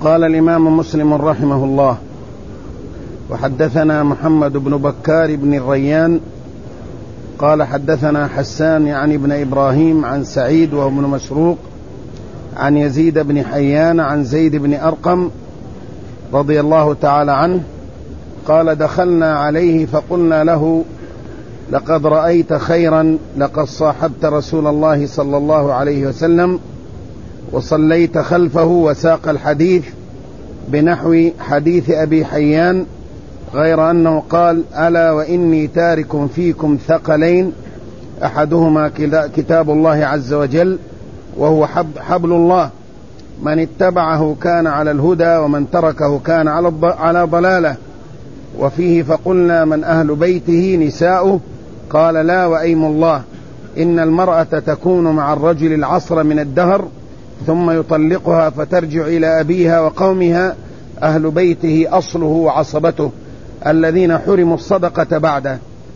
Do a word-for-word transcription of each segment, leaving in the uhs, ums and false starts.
قال الإمام مسلم رحمه الله: وحدثنا محمد بن بكار بن الريان قال حدثنا حسان يعني ابن إبراهيم عن سعيد وابن مسروق عن يزيد بن حيان عن زيد بن أرقم رضي الله تعالى عنه قال: دخلنا عليه فقلنا له: لقد رأيت خيرا، لقد صاحبت رسول الله صلى الله عليه وسلم وصليت خلفه، وساق الحديث بنحو حديث أبي حيان، غير أنه قال: ألا وإني تارك فيكم ثقلين، أحدهما كتاب الله عز وجل وهو حبل الله، من اتبعه كان على الهدى ومن تركه كان على ضلالة. وفيه: فقلنا: من أهل بيته؟ نساؤه؟ قال: لا وأيم الله، إن المرأة تكون مع الرجل العصر من الدهر ثم يطلقها فترجع إلى أبيها وقومها، أهل بيته أصله وعصبته الذين حرموا الصدقة بعده.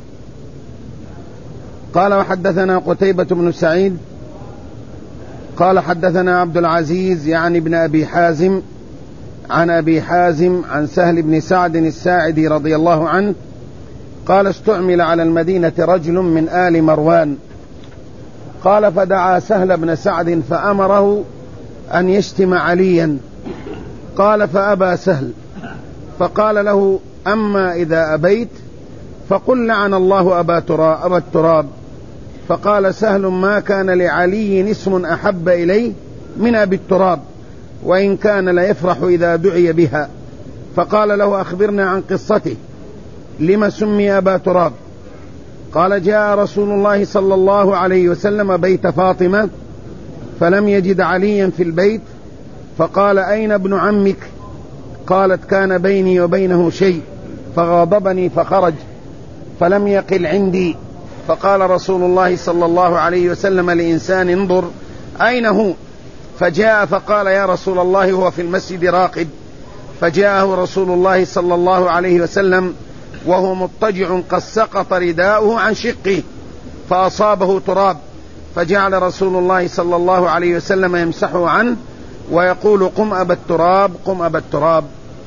قال: وحدثنا قتيبة بن سعيد قال حدثنا عبد العزيز يعني ابن أبي حازم عن أبي حازم عن سهل بن سعد الساعدي رضي الله عنه قال: استعمل على المدينة رجل من آل مروان، قال: فدعا سهل بن سعد فأمره أن يشتم عليا، قال: فأبى سهل، فقال له: أما إذا أبيت فقل: لعن الله أبا التراب. فقال سهل: ما كان لعلي اسم أحب إليه من أبي التراب، وإن كان ليفرح إذا دعي بها. فقال له: أخبرنا عن قصته، لما سمي أبا تراب؟ قال: جاء رسول الله صلى الله عليه وسلم بيت فاطمة فلم يجد عليا في البيت، فقال: أين ابن عمك؟ قالت: كان بيني وبينه شيء فغاضبني فخرج فلم يقل عندي. فقال رسول الله صلى الله عليه وسلم لإنسان: انظر أين هو؟ فجاء فقال: يا رسول الله هو في المسجد راقد. فجاءه رسول الله صلى الله عليه وسلم وهو مضطجع قد سقط رداؤه عن شقه فأصابه تراب، فجعل رسول الله صلى الله عليه وسلم يمسحه عنه ويقول: قم أبا التراب، قم أبا التراب.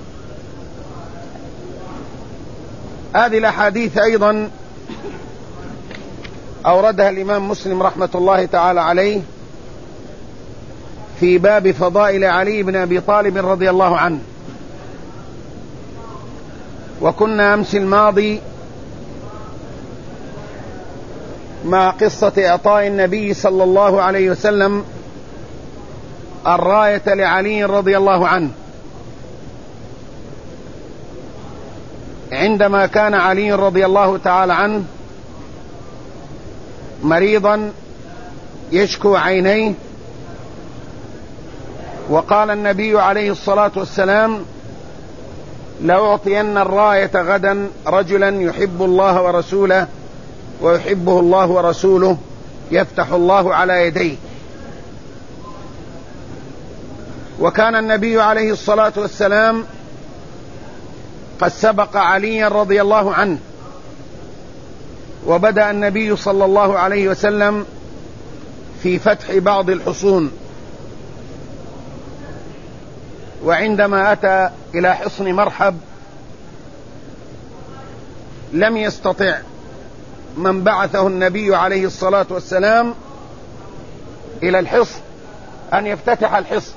هذه الأحاديث أيضا أوردها الإمام مسلم رحمة الله تعالى عليه في باب فضائل علي بن أبي طالب رضي الله عنه. وكنا أمس الماضي مع قصة إعطاء النبي صلى الله عليه وسلم الراية لعلي رضي الله عنه، عندما كان علي رضي الله تعالى عنه مريضا يشكو عينيه، وقال النبي عليه الصلاة والسلام: لأعطين الراية غدا رجلا يحب الله ورسوله ويحبه الله ورسوله، يفتح الله على يديه. وكان النبي عليه الصلاة والسلام قد سبق عليا رضي الله عنه، وبدأ النبي صلى الله عليه وسلم في فتح بعض الحصون، وعندما أتى إلى حصن مرحب لم يستطع من بعثه النبي عليه الصلاة والسلام إلى الحصن أن يفتتح الحصن،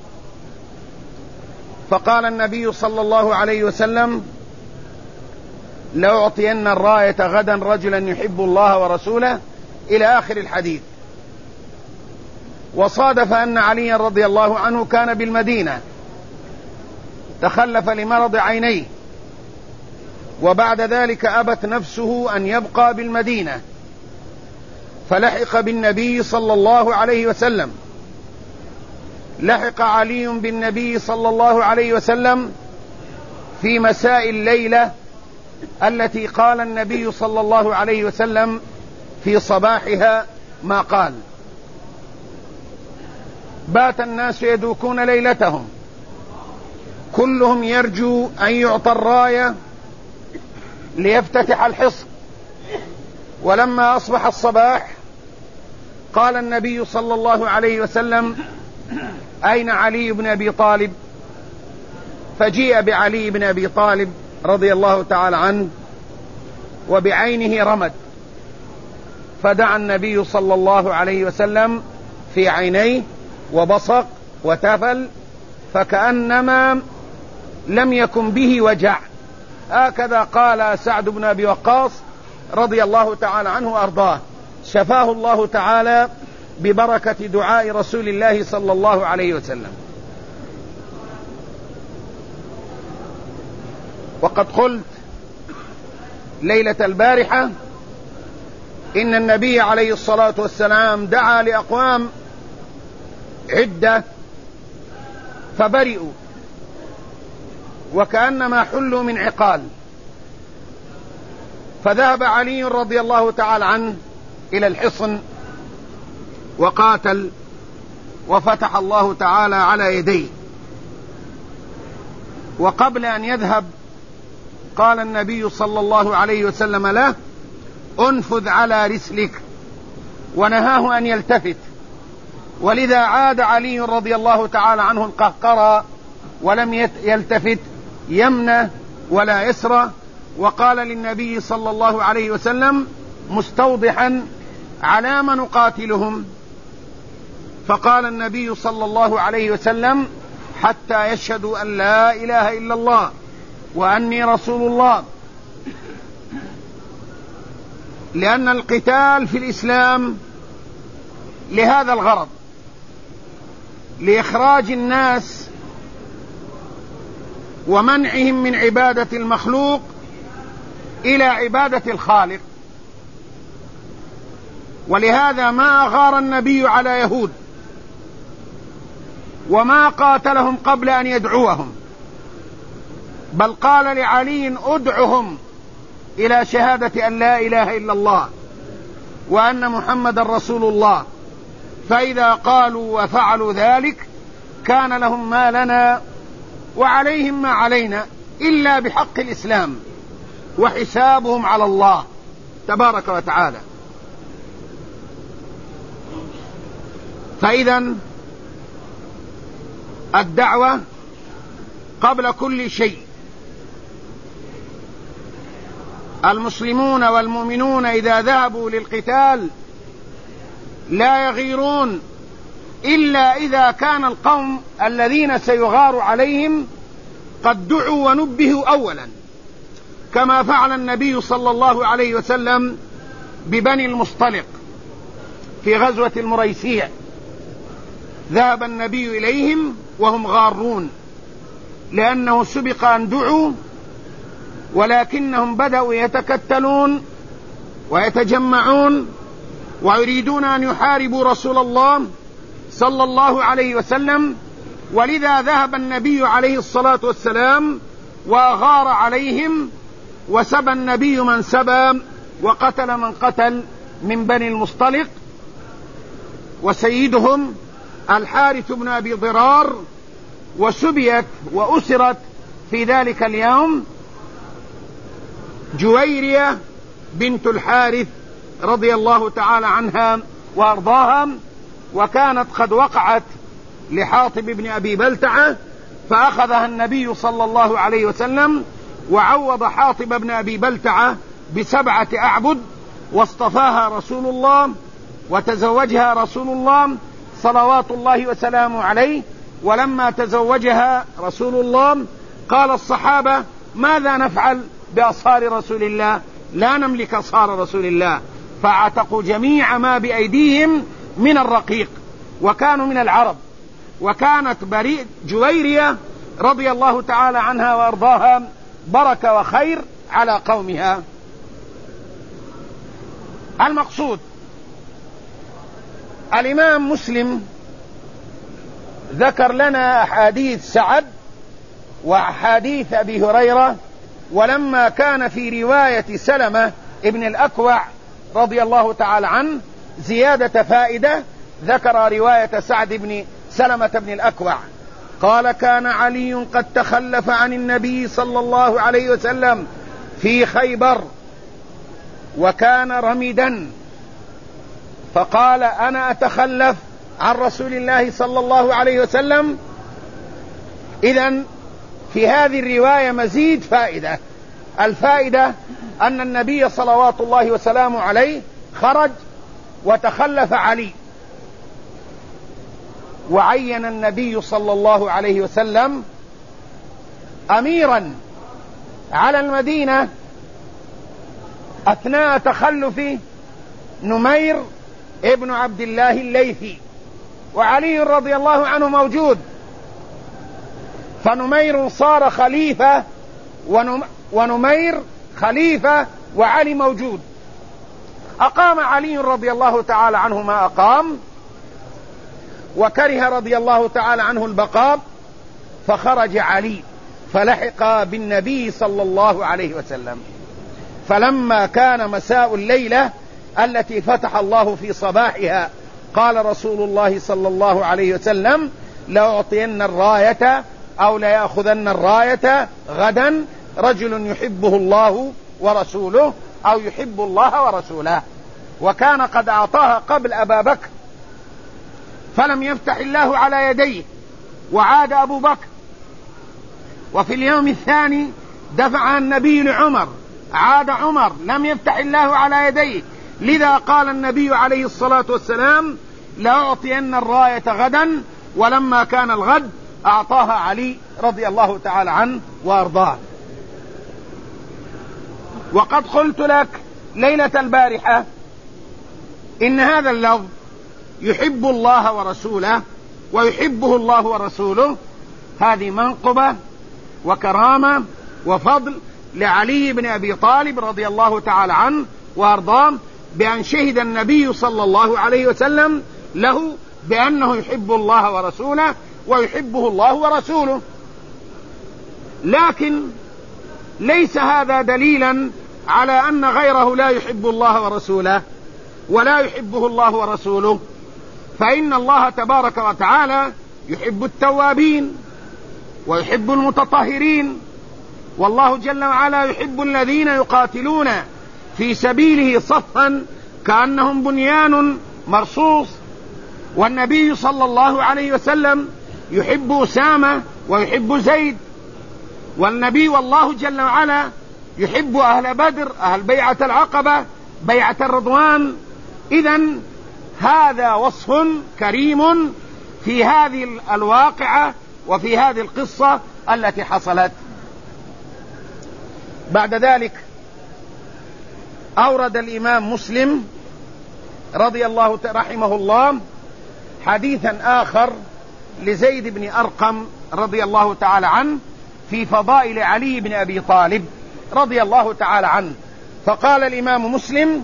فقال النبي صلى الله عليه وسلم: لأعطين الراية غدا رجلا يحب الله ورسوله، إلى آخر الحديث. وصادف أن علي رضي الله عنه كان بالمدينة، تخلف لمرض عينيه، وبعد ذلك أبت نفسه أن يبقى بالمدينة، فلحق بالنبي صلى الله عليه وسلم. لحق علي بالنبي صلى الله عليه وسلم في مساء الليلة التي قال النبي صلى الله عليه وسلم في صباحها ما قال: بات الناس يدوكون ليلتهم، كلهم يرجو أن يعطى الراية ليفتتح الحصن. ولما أصبح الصباح قال النبي صلى الله عليه وسلم: أين علي بن أبي طالب؟ فجيء بعلي بن أبي طالب رضي الله تعالى عنه وبعينه رمد، فدعا النبي صلى الله عليه وسلم في عينيه وبصق وتفل فكأنما لم يكن به وجع. هكذا قال سعد بن أبي وقاص رضي الله تعالى عنه وأرضاه، شفاه الله تعالى ببركة دعاء رسول الله صلى الله عليه وسلم. وقد قلت ليلة البارحة إن النبي عليه الصلاة والسلام دعا لأقوام عدة فبرئوا وكأنما حلوا من عقال، فذهب علي رضي الله تعالى عنه إلى الحصن وقاتل وفتح الله تعالى على يديه. وقبل أن يذهب قال النبي صلى الله عليه وسلم له: انفذ على رسلك، ونهاه أن يلتفت. ولذا عاد علي رضي الله تعالى عنه القهقرى ولم يلتفت يمنى ولا يسرى، وقال للنبي صلى الله عليه وسلم مستوضحا: على ما نقاتلهم؟ فقال النبي صلى الله عليه وسلم: حتى يشهدوا أن لا إله إلا الله وأني رسول الله. لأن القتال في الإسلام لهذا الغرض، لإخراج الناس ومنعهم من عبادة المخلوق إلى عبادة الخالق. ولهذا ما أغار النبي على يهود وما قاتلهم قبل أن يدعوهم، بل قال لعلي: ادعهم إلى شهادة أن لا إله إلا الله وأن محمد رسول الله، فإذا قالوا وفعلوا ذلك كان لهم ما لنا وعليهم ما علينا إلا بحق الإسلام، وحسابهم على الله تبارك وتعالى. فإذا الدعوة قبل كل شيء. المسلمون والمؤمنون إذا ذهبوا للقتال لا يغيرون إلا إذا كان القوم الذين سيغار عليهم قد دعوا ونبهوا أولا، كما فعل النبي صلى الله عليه وسلم ببني المصطلق في غزوة المريسيع. ذهب النبي إليهم وهم غارون، لأنه سبق أن دعوا، ولكنهم بدأوا يتكتلون ويتجمعون ويريدون أن يحاربوا رسول الله صلى الله عليه وسلم. ولذا ذهب النبي عليه الصلاة والسلام وأغار عليهم، وسبى النبي من سبى وقتل من قتل من بني المصطلق، وسيدهم الحارث بن أبي ضرار، وسبيت وأسرت في ذلك اليوم جويرية بنت الحارث رضي الله تعالى عنها وأرضاها، وكانت قد وقعت لحاطب بن أبي بلتعة، فأخذها النبي صلى الله عليه وسلم وعوض حاطب بن أبي بلتعة بسبعة أعبد، واصطفاها رسول الله وتزوجها رسول الله صلوات الله وسلامه عليه. ولما تزوجها رسول الله قال الصحابة: ماذا نفعل بأصهار رسول الله؟ لا نملك أصهار رسول الله، فاعتقوا جميع ما بأيديهم من الرقيق، وكانوا من العرب. وكانت بريء جويرية رضي الله تعالى عنها وأرضاها بركة وخير على قومها. المقصود، الإمام مسلم ذكر لنا أحاديث سعد وأحاديث أبي هريرة، ولما كان في رواية سلمة ابن الأكوع رضي الله تعالى عنه زيادة فائدة، ذكر رواية سعد بن سلمة بن الأكوع قال: كان علي قد تخلف عن النبي صلى الله عليه وسلم في خيبر وكان رمدا، فقال: أنا أتخلف عن رسول الله صلى الله عليه وسلم. إذن في هذه الرواية مزيد فائدة. الفائدة أن النبي صلوات الله وسلامه عليه خرج وتخلف علي، وعين النبي صلى الله عليه وسلم أميرا على المدينة أثناء تخلف نمير ابن عبد الله الليثي، وعلي رضي الله عنه موجود، فنمير صار خليفة ونمير خليفة وعلي موجود. أقام علي رضي الله تعالى عنه ما أقام، وكره رضي الله تعالى عنه البقاء، فخرج علي فلحق بالنبي صلى الله عليه وسلم. فلما كان مساء الليلة التي فتح الله في صباحها قال رسول الله صلى الله عليه وسلم: لأعطين الراية أو ليأخذن الراية غدا رجل يحبه الله ورسوله أو يحب الله ورسوله. وكان قد أعطاها قبل أبا بكر فلم يفتح الله على يديه، وعاد أبو بكر، وفي اليوم الثاني دفع النبي لعمر، عاد عمر، لم يفتح الله على يديه. لذا قال النبي عليه الصلاة والسلام: لأعطين الراية غدا. ولما كان الغد أعطاها علي رضي الله تعالى عنه وأرضاه. وقد قلت لك ليلة البارحة إن هذا اللفظ يحب الله ورسوله ويحبه الله ورسوله، هذه منقبة وكرامة وفضل لعلي بن أبي طالب رضي الله تعالى عنه وأرضاه، بأن شهد النبي صلى الله عليه وسلم له بأنه يحب الله ورسوله ويحبه الله ورسوله. لكن ليس هذا دليلا على أن غيره لا يحب الله ورسوله ولا يحبه الله ورسوله، فإن الله تبارك وتعالى يحب التوابين ويحب المتطهرين، والله جل وعلا يحب الذين يقاتلون في سبيله صفا كأنهم بنيان مرصوص. والنبي صلى الله عليه وسلم يحب أسامة ويحب زيد، والنبي والله جل وعلا يحب أهل بدر، أهل بيعة العقبة، بيعة الرضوان. إذن هذا وصف كريم في هذه الواقعة وفي هذه القصة التي حصلت. بعد ذلك أورد الإمام مسلم رضي الله رحمه الله حديثا آخر لزيد بن أرقم رضي الله تعالى عنه في فضائل علي بن أبي طالب رضي الله تعالى عنه. فقال الإمام مسلم: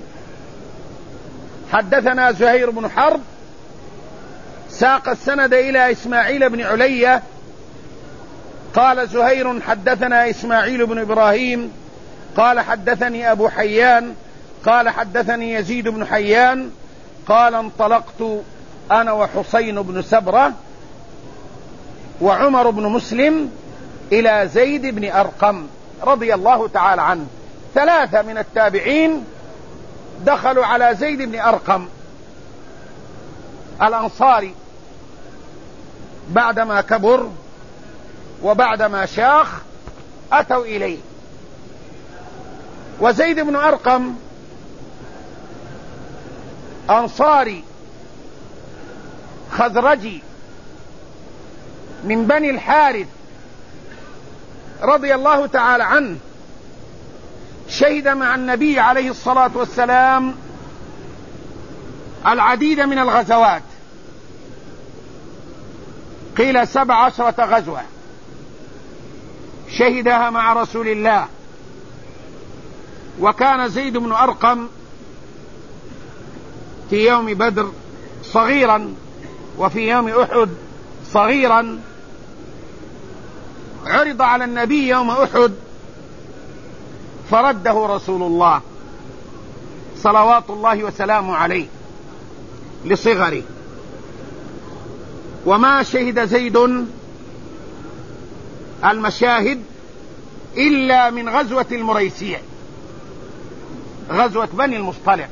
حدثنا زهير بن حرب، ساق السند إلى إسماعيل بن علية، قال زهير: حدثنا إسماعيل بن إبراهيم قال حدثني أبو حيان قال حدثني يزيد بن حيان قال: انطلقت أنا وحسين بن سبرة وعمر بن مسلم إلى زيد بن أرقم رضي الله تعالى عنه. ثلاثة من التابعين دخلوا على زيد بن أرقم الأنصاري بعدما كبر وبعدما شاخ، أتوا إليه. وزيد بن أرقم أنصاري خزرجي من بني الحارث رضي الله تعالى عنه، شهد مع النبي عليه الصلاة والسلام العديد من الغزوات، قيل سبع عشرة غزوة شهدها مع رسول الله. وكان زيد بن أرقم في يوم بدر صغيرا، وفي يوم أحد صغيرا. عرض على النبي يوم أحد فرده رسول الله صلوات الله وسلامه عليه لصغره. وما شهد زيد المشاهد إلا من غزوة المريسيع، غزوة بني المصطلق،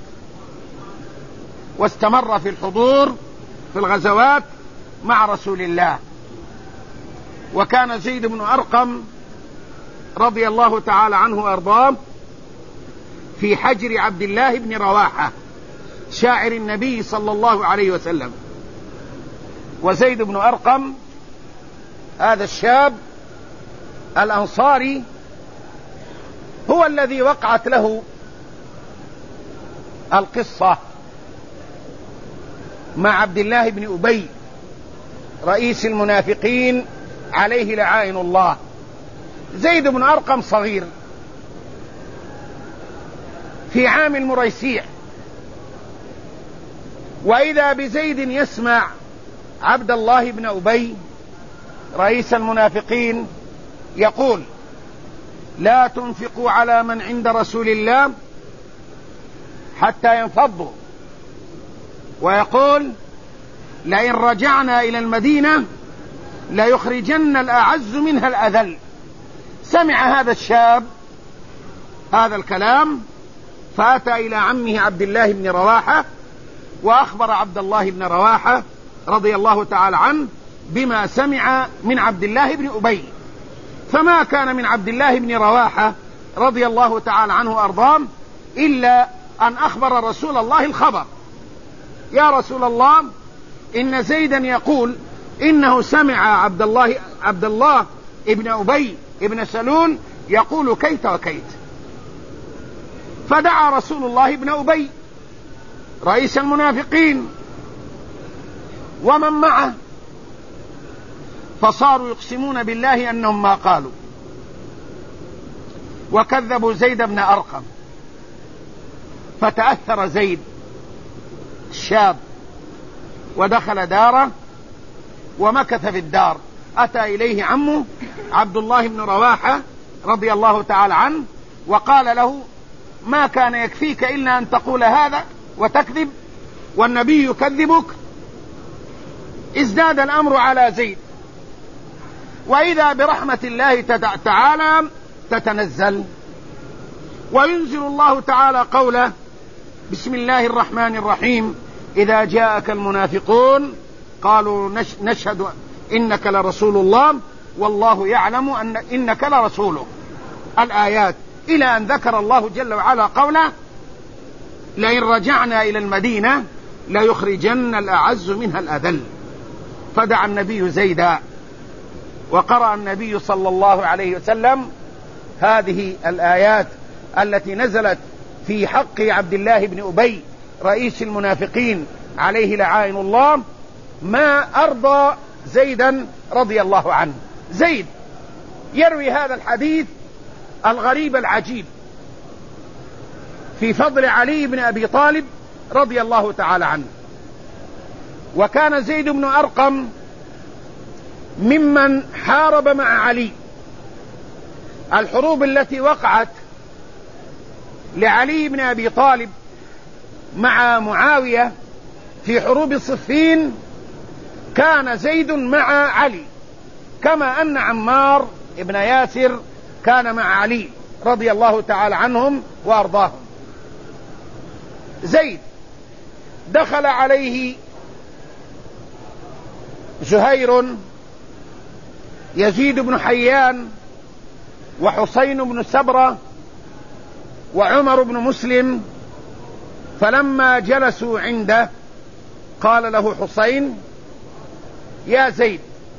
واستمر في الحضور في الغزوات مع رسول الله. وكان زيد بن أرقم رضي الله تعالى عنه وأرضاه في حجر عبد الله بن رواحة شاعر النبي صلى الله عليه وسلم. وزيد بن أرقم هذا الشاب الأنصاري هو الذي وقعت له القصة مع عبد الله بن أبي رئيس المنافقين عليه لعائن الله. زيد بن أرقم صغير في عام المريسيع، وإذا بزيد يسمع عبد الله بن أبي رئيس المنافقين يقول: لا تنفقوا على من عند رسول الله حتى ينفضوا، ويقول: لئن رجعنا إلى المدينة ليخرجن الأعز منها الأذل. سمع هذا الشاب هذا الكلام فأتى إلى عمه عبد الله بن رواحة وأخبر عبد الله بن رواحة رضي الله تعالى عنه بما سمع من عبد الله بن أبي. فما كان من عبد الله بن رواحة رضي الله تعالى عنه وأرضاه إلا أن أخبر رسول الله الخبر: يا رسول الله، إن زيدا يقول إنه سمع عبد الله عبد الله ابن أبي ابن سلول يقول كيت وكيت. فدعا رسول الله ابن أبي رئيس المنافقين ومن معه، فصاروا يقسمون بالله أنهم ما قالوا، وكذبوا زيد بن أرقم. فتأثر زيد الشاب ودخل داره ومكث في الدار. أتى إليه عمه عبد الله بن رواحة رضي الله تعالى عنه وقال له: ما كان يكفيك إلا أن تقول هذا وتكذب والنبي يكذبك. ازداد الأمر على زيد، وإذا برحمة الله تعالى تتنزل، وينزل الله تعالى قوله: بسم الله الرحمن الرحيم، إذا جاءك المنافقون قالوا نشهد إنك لرسول الله والله يعلم أن إنك لرسوله. الآيات إلى أن ذكر الله جل وعلا قوله: لئن رجعنا إلى المدينة ليخرجن الأعز منها الأذل. فدعا النبي زيدا، وقرأ النبي صلى الله عليه وسلم هذه الآيات التي نزلت في حق عبد الله بن أبي رئيس المنافقين عليه لعائن الله، ما أرضى زيدا رضي الله عنه. زيد يروي هذا الحديث الغريب العجيب في فضل علي بن أبي طالب رضي الله تعالى عنه. وكان زيد بن أرقم ممن حارب مع علي. الحروب التي وقعت لعلي بن أبي طالب مع معاوية في حروب صفين كان زيد مع علي، كما أن عمار ابن ياسر كان مع علي رضي الله تعالى عنهم وأرضاهم. زيد دخل عليه زهير، يزيد بن حيان، وحسين بن سبرة، وعمر بن مسلم. فلما جلسوا عنده قال له حسين: يا زيد،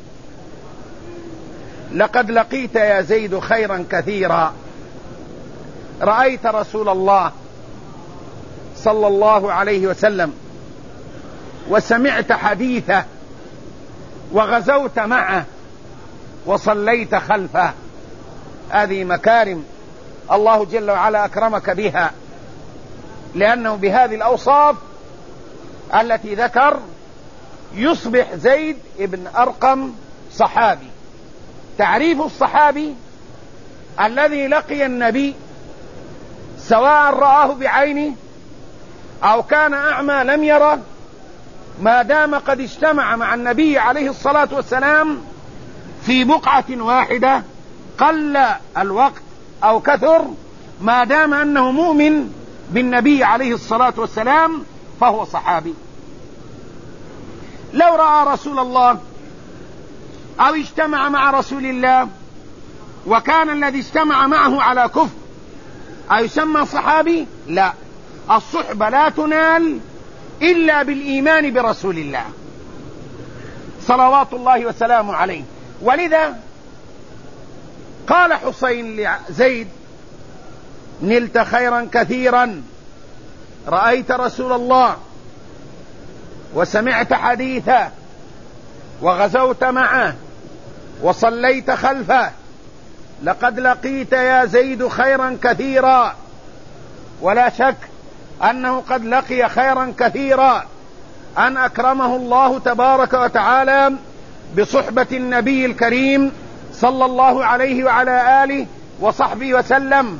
لقد لقيت يا زيد خيرا كثيرا، رأيت رسول الله صلى الله عليه وسلم وسمعت حديثه وغزوت معه وصليت خلفه. هذه مكارم الله جل وعلا أكرمك بها، لأنه بهذه الأوصاف التي ذكر يصبح زيد بن أرقم صحابي. تعريف الصحابي: الذي لقي النبي سواء رآه بعينه أو كان أعمى لم يره، ما دام قد اجتمع مع النبي عليه الصلاة والسلام في بقعة واحدة، قل الوقت أو كثر، ما دام أنه مؤمن بالنبي عليه الصلاة والسلام فهو صحابي. لو رأى رسول الله أو اجتمع مع رسول الله وكان الذي اجتمع معه على كفر أيسمى صحابي؟ لا، الصحبة لا تنال إلا بالإيمان برسول الله صلوات الله وسلامه عليه. ولذا قال حسين لزيد: نلت خيرا كثيرا، رأيت رسول الله وسمعت حديثه وغزوت معه وصليت خلفه، لقد لقيت يا زيد خيرا كثيرا. ولا شك أنه قد لقي خيرا كثيرا، أن أكرمه الله تبارك وتعالى بصحبة النبي الكريم صلى الله عليه وعلى آله وصحبه وسلم،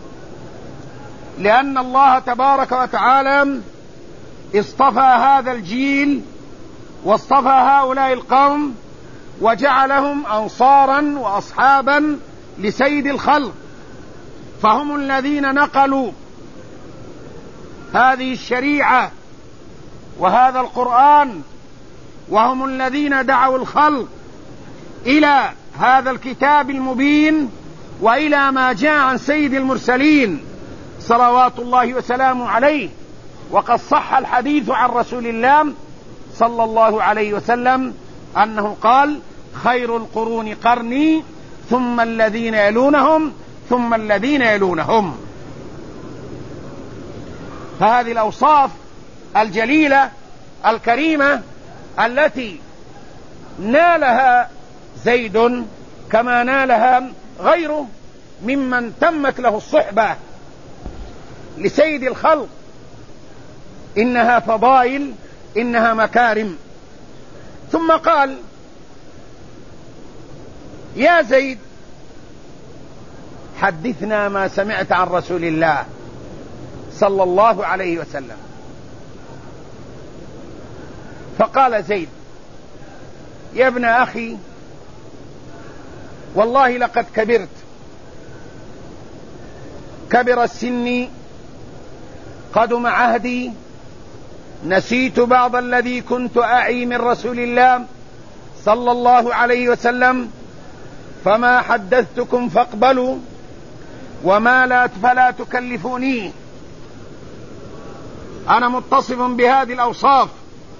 لأن الله تبارك وتعالى اصطفى هذا الجيل واصطفى هؤلاء القوم وجعلهم أنصارا وأصحابا لسيد الخلق، فهم الذين نقلوا هذه الشريعة وهذا القرآن، وهم الذين دعوا الخلق إلى هذا الكتاب المبين وإلى ما جاء عن سيد المرسلين صلوات الله وسلامه عليه. وقد صح الحديث عن رسول الله صلى الله عليه وسلم أنه قال: خير القرون قرني ثم الذين يلونهم ثم الذين يلونهم. فهذه الأوصاف الجليلة الكريمة التي نالها زيد كما نالها غيره ممن تمت له الصحبة لسيد الخلق، إنها فضائل، إنها مكارم. ثم قال: يا زيد حدثنا ما سمعت عن رسول الله صلى الله عليه وسلم. فقال زيد: يا ابن أخي، والله لقد كبرت، كبر السن، قدم عهدي، نسيت بعض الذي كنت أعي من رسول الله صلى الله عليه وسلم، فما حدثتكم فاقبلوا وما لا فلا تكلفوني. أنا متصف بهذه الأوصاف،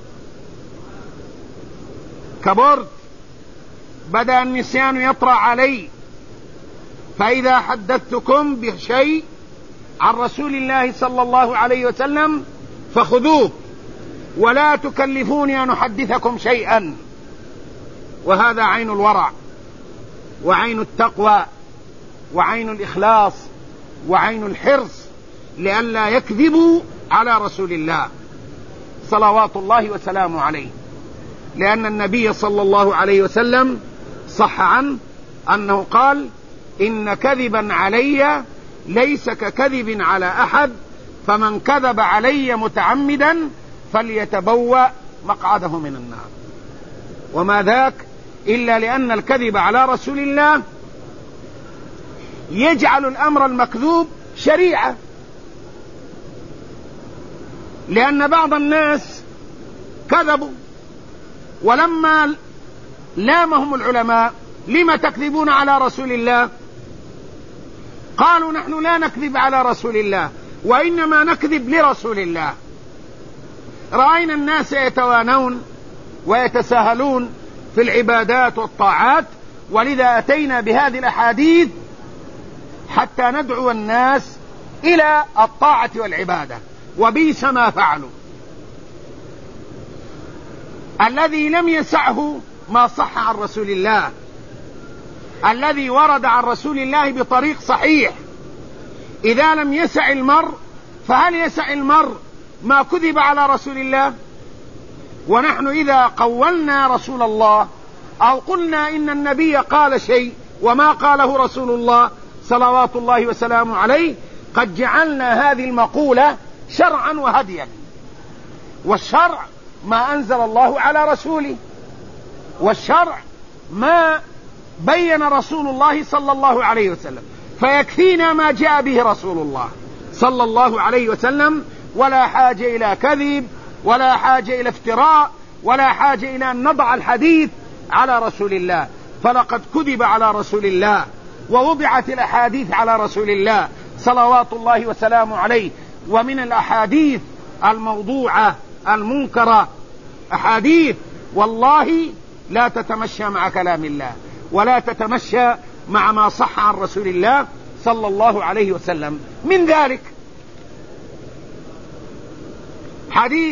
كبرت، بدأ النسيان يطرأ علي، فإذا حدثتكم بشيء عن رسول الله صلى الله عليه وسلم فخذوه ولا تكلفوني أن أحدثكم شيئا. وهذا عين الورع وعين التقوى وعين الإخلاص وعين الحرص لئلا يكذبوا على رسول الله صلوات الله وسلامه عليه، لأن النبي صلى الله عليه وسلم صح عنه أنه قال: إن كذبا علي ليس ككذب على أحد، فمن كذب علي متعمدا فليتبوأ مقعده من النار. وما ذاك إلا لأن الكذب على رسول الله يجعل الأمر المكذوب شريعة، لأن بعض الناس كذبوا، ولما لامهم العلماء: لما تكذبون على رسول الله؟ قالوا: نحن لا نكذب على رسول الله، وإنما نكذب لرسول الله. رأينا الناس يتوانون ويتساهلون في العبادات والطاعات، ولذا أتينا بهذه الأحاديث حتى ندعو الناس إلى الطاعة والعبادة، وبئس ما فعلوا. الذي لم يسعه ما صح عن رسول الله، الذي ورد عن رسول الله بطريق صحيح، إذا لم يسع المرء فهل يسع المرء ما كذب على رسول الله؟ ونحن إذا قولنا رسول الله أو قلنا إن النبي قال شيء وما قاله رسول الله صلوات الله وسلامه عليه، قد جعلنا هذه المقولة شرعا وهديا. والشرع ما أنزل الله على رسوله، والشرع ما بين رسول الله صلى الله عليه وسلم، فيكفينا ما جاء به رسول الله صلى الله عليه وسلم، ولا حاجة إلى كذب، ولا حاجة إلى افتراء، ولا حاجة إلى أن نضع الحديث على رسول الله، فلقد كذب على رسول الله ووضعت الأحاديث على رسول الله صلوات الله وسلامه عليه. ومن الأحاديث الموضوعة المنكرة أحاديث والله لا تتمشى مع كلام الله ولا تتمشى مع ما صح عن رسول الله صلى الله عليه وسلم. من ذلك حديث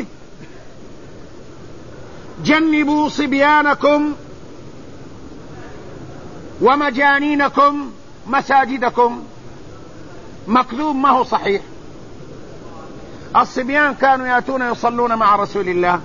جنبوا صبيانكم ومجانينكم مساجدكم، مكذوب ما هو صحيح. الصبيان كانوا يأتون يصلون مع رسول الله،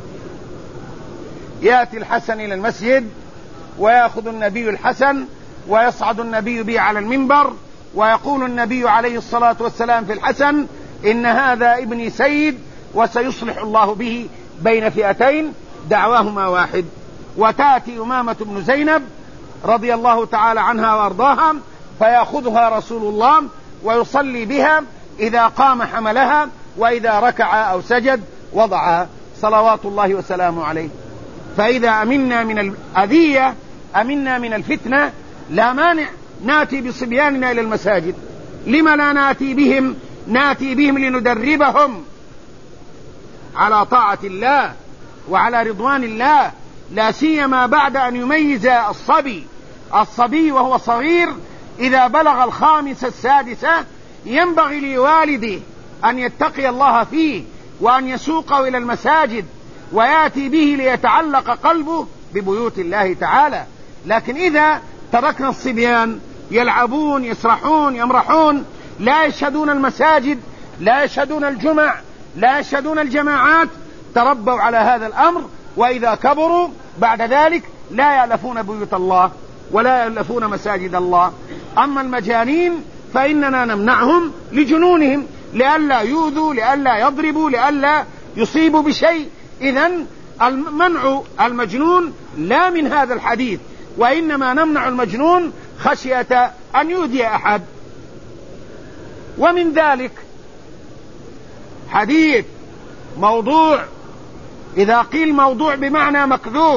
يأتي الحسن إلى المسجد ويأخذ النبي الحسن ويصعد النبي به على المنبر ويقول النبي عليه الصلاة والسلام في الحسن: إن هذا ابني سيد وسيصلح الله به بين فئتين دعواهما واحد. وتأتي أمامة بن زينب رضي الله تعالى عنها وأرضاها فيأخذها رسول الله ويصلي بها، إذا قام حملها وإذا ركع أو سجد وضعها صلوات الله وسلامه عليه. فإذا أمنا من الأذية أمنا من الفتنة لا مانع ناتي بصبياننا إلى المساجد. لما لا ناتي بهم؟ ناتي بهم لندربهم على طاعة الله وعلى رضوان الله، لا سيما بعد أن يميز الصبي الصبي وهو صغير إذا بلغ الخامسة السادسة ينبغي لوالده أن يتقي الله فيه وأن يسوقه إلى المساجد ويأتي به ليتعلق قلبه ببيوت الله تعالى. لكن إذا تركنا الصبيان يلعبون يسرحون يمرحون لا يشهدون المساجد لا يشهدون الجمع لا يشهدون الجماعات، تربوا على هذا الأمر، وإذا كبروا بعد ذلك لا يألفون بيوت الله ولا يألفون مساجد الله. أما المجانين فإننا نمنعهم لجنونهم، لئلا يؤذوا لئلا يضربوا لئلا يصيبوا بشيء. إذن المنع المجنون لا من هذا الحديث، وإنما نمنع المجنون خشية أن يؤذي أحد. ومن ذلك حديث موضوع، إذا قيل موضوع بمعنى مكذوب: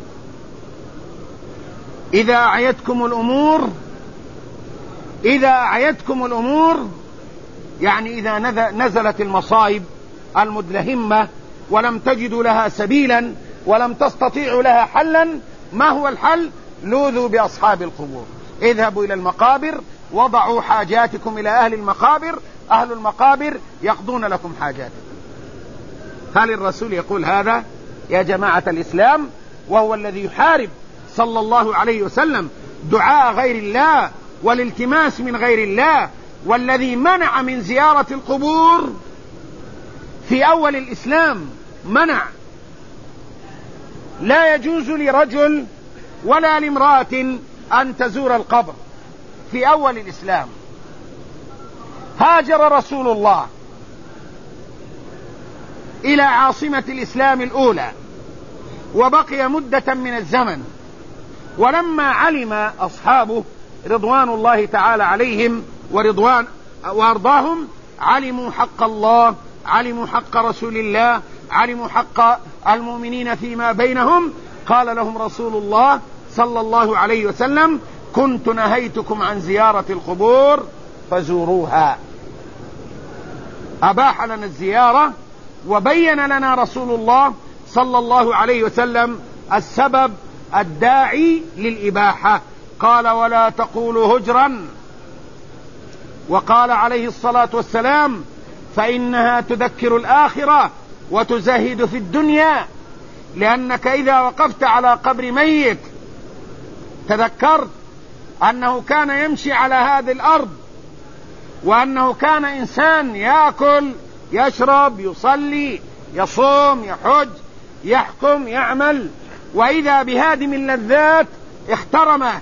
إذا أعيتكم الأمور إذا أعيتكم الأمور يعني إذا نزلت المصائب المدلهمة ولم تجدوا لها سبيلا ولم تستطيعوا لها حلا. ما هو الحل؟ لوذوا بأصحاب القبور، اذهبوا إلى المقابر وضعوا حاجاتكم إلى أهل المقابر، أهل المقابر يقضون لكم حاجاتكم. هل الرسول يقول هذا يا جماعة الإسلام؟ وهو الذي يحارب صلى الله عليه وسلم دعاء غير الله والالتماس من غير الله، والذي منع من زيارة القبور في أول الإسلام. منع، لا يجوز لرجل ولا لامرأة أن تزور القبر في أول الإسلام. هاجر رسول الله إلى عاصمة الإسلام الأولى وبقي مدة من الزمن، ولما علم أصحابه رضوان الله تعالى عليهم ورضوان وأرضاهم علموا حق الله، علموا حق رسول الله، علموا حق المؤمنين فيما بينهم. قال لهم رسول الله صلى الله عليه وسلم: كنت نهيتكم عن زيارة القبور فزوروها. أباح لنا الزيارة، وبين لنا رسول الله صلى الله عليه وسلم السبب الداعي للإباحة. قال: ولا تقولوا هجرا. وقال عليه الصلاة والسلام: فإنها تذكر الآخرة وتزهد في الدنيا، لأنك إذا وقفت على قبر ميت تذكرت أنه كان يمشي على هذه الأرض، وأنه كان إنسان يأكل يشرب يصلي يصوم يحج يحكم يعمل، وإذا بهادم اللذات احترمه،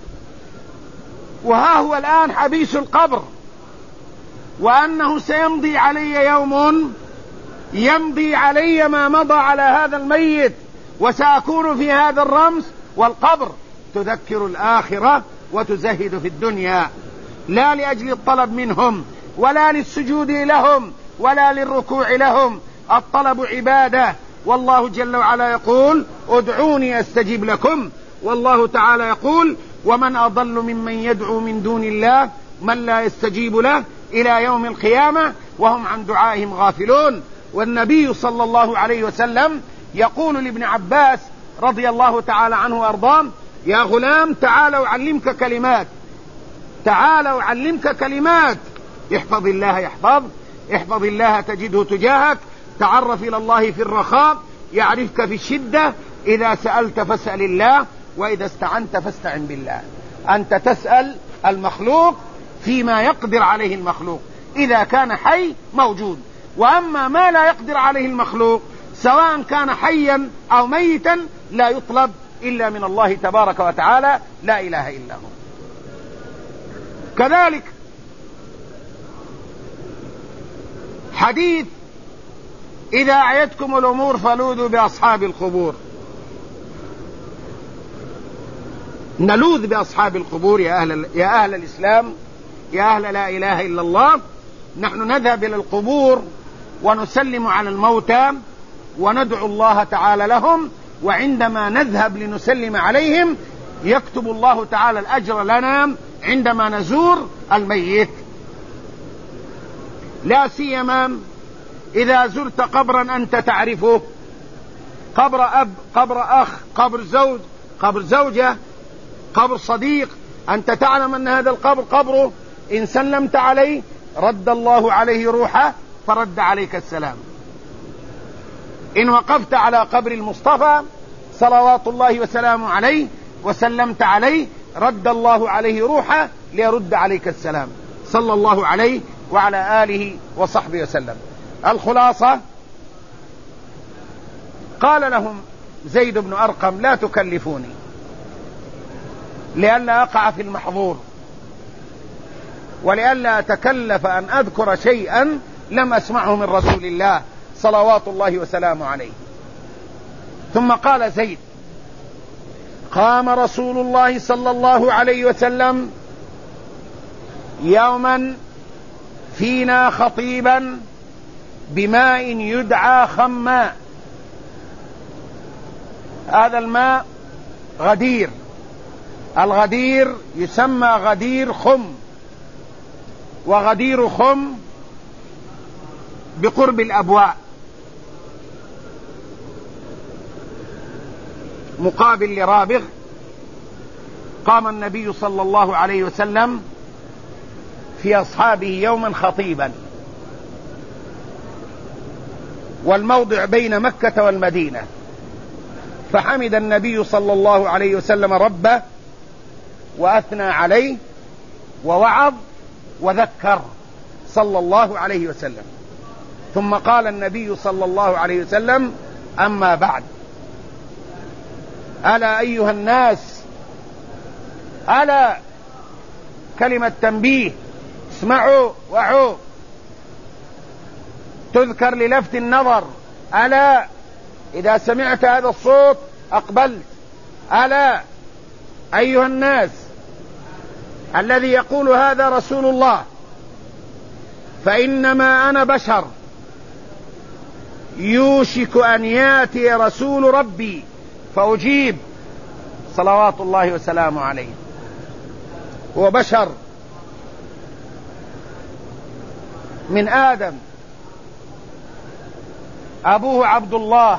وها هو الآن حبيس القبر، وأنه سيمضي علي يوم يمضي علي ما مضى على هذا الميت، وسأكون في هذا الرمز والقبر. تذكر الآخرة وتزهد في الدنيا، لا لأجل الطلب منهم ولا للسجود لهم ولا للركوع لهم، الطلب عبادة، والله جل وعلا يقول: ادعوني أستجب لكم. والله تعالى يقول ومن أضل ممن يدعو من دون الله من لا يستجيب له إلى يوم القيامة وهم عن دعائهم غافلون. والنبي صلى الله عليه وسلم يقول لابن عباس رضي الله تعالى عنه وأرضاه يا غلام تعال أعلمك كلمات، تعال أعلمك كلمات، احفظ الله يحفظ، احفظ الله تجده تجاهك، تعرف إلى الله في الرخاء يعرفك في الشدة، إذا سألت فاسأل الله وإذا استعنت فاستعن بالله. أنت تسأل المخلوق فيما يقدر عليه المخلوق إذا كان حي موجود، وأما ما لا يقدر عليه المخلوق سواء كان حيا أو ميتا لا يطلب إلا من الله تبارك وتعالى لا إله إلا هو. كذلك حديث إذا أعيتكم الأمور فلوذوا بأصحاب القبور، نلوذ بأصحاب القبور يا أهل, يا أهل الإسلام، يا أهل لا إله إلا الله. نحن نذهب إلى القبور ونسلم على الموتى وندعو الله تعالى لهم، وعندما نذهب لنسلم عليهم يكتب الله تعالى الأجر لنا عندما نزور الميت، لا سيما إذا زرت قبرا أنت تعرفه، قبر أب، قبر أخ، قبر زوج، قبر زوجة، قبر صديق، أنت تعلم أن هذا القبر قبره، إن سلمت عليه رد الله عليه روحه فرد عليك السلام. إن وقفت على قبر المصطفى صلوات الله وسلامه عليه وسلمت عليه رد الله عليه روحه ليرد عليك السلام، صلى الله عليه وعلى آله وصحبه وسلم. الخلاصة قال لهم زيد بن أرقم لا تكلفوني لئلا أقع في المحظور ولئلا أتكلف أن أذكر شيئا لم أسمعه من رسول الله صلوات الله وسلامه عليه. ثم قال زيد قام رسول الله صلى الله عليه وسلم يوما فينا خطيبا بماء يدعى خماء، هذا الماء غدير، الغدير يسمى غدير خم، وغدير خم بقرب الأبواء مقابل لرابغ. قام النبي صلى الله عليه وسلم في أصحابه يوما خطيبا، والموضع بين مكة والمدينة، فحمد النبي صلى الله عليه وسلم ربه وأثنى عليه ووعظ وذكر صلى الله عليه وسلم. ثم قال النبي صلى الله عليه وسلم أما بعد، ألا أيها الناس، ألا، كلمة تنبيه، اسمعوا وعوا، تذكر للفت النظر، ألا إذا سمعت هذا الصوت أقبلت، ألا أيها الناس، الذي يقول هذا رسول الله، فإنما أنا بشر يوشك أن ياتي رسول ربي فأجيب، صلوات الله وسلامه عليه. هو بشر من آدم، أبوه عبد الله